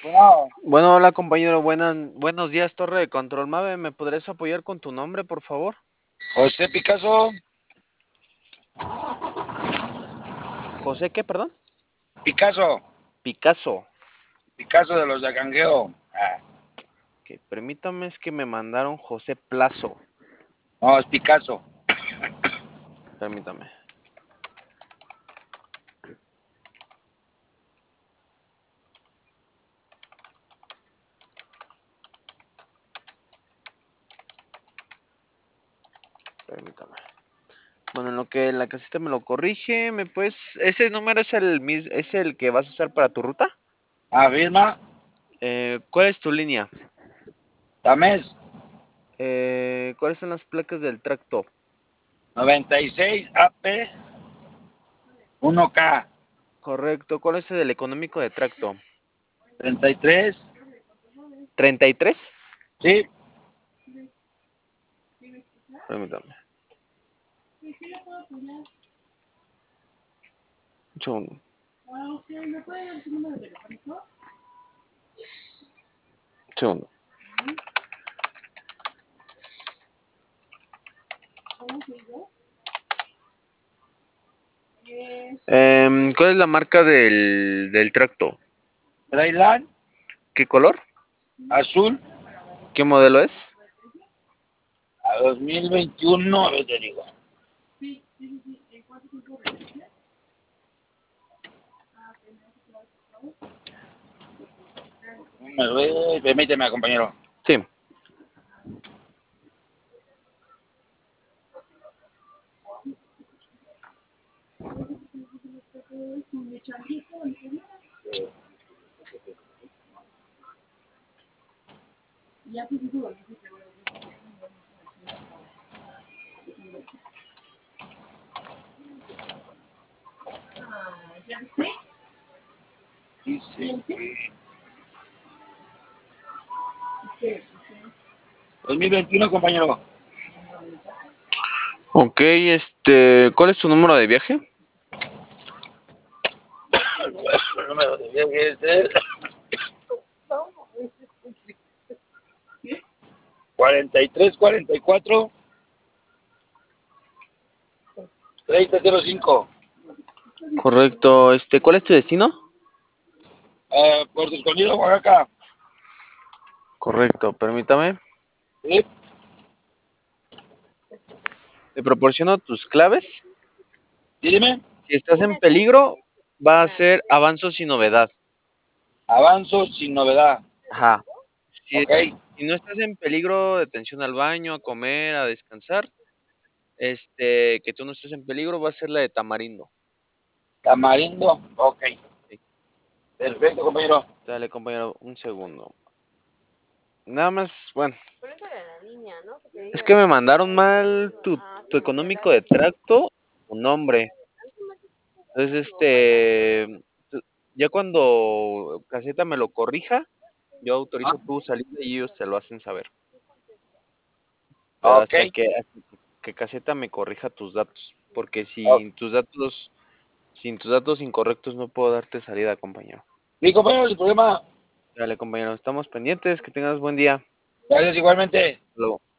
Bueno, Bueno, hola compañero, buenos días, Torre de Control Mave. ¿Me podrías apoyar con tu nombre, por favor? José Picasso, José, ¿qué, perdón? Picasso, Picasso. Picasso de los de Cangueo. Que permítame, es que me mandaron José Plazo. No, es Picasso. Permítame. Permítame. Bueno, en lo que la casita me lo corrige, ¿ese número es el que vas a usar para tu ruta? Afirma, ¿Cuál es tu línea? Tamés, ¿Cuáles son las placas del tracto? 96 AP 1K, Correcto. ¿Cuál es el económico de tracto? 33, ¿33? sí, Permítame. Un segundo. Un segundo. ¿Cuál es la marca del tracto? Drayland, ¿Qué color? azul, ¿Qué modelo es? a 2021, a ver, te digo. Permíteme, compañero. Sí. Dice que 2021, compañero. Ok, ¿cuál es tu número de viaje? El número de viaje es el 43 44 3005. Correcto, ¿cuál es tu destino? Puerto Escondido, Oaxaca. Correcto, permítame. Sí, Te proporciono tus claves. sí, dime. Si estás en peligro, va a ser avanzo sin novedad. Avanzo sin novedad. Ajá. Si, Ok. si no estás en peligro, detención al baño, a comer, a descansar, que tú no estés en peligro, va a ser la de Tamarindo. Tamarindo. Ok. Sí. Perfecto, compañero. Dale, compañero, un segundo. Nada más, bueno, es que me mandaron mal tu económico de tracto, tu nombre. Entonces, ya cuando Caseta me lo corrija, yo Ah, autorizo tu salida y ellos se lo hacen saber. Pero ok. hasta que Caseta me corrija tus datos, porque Ok. sin tus datos incorrectos no puedo darte salida, compañero. Mi compañero, sin problema. Dale, compañero, estamos pendientes, que tengas buen día. Gracias igualmente. Hasta luego.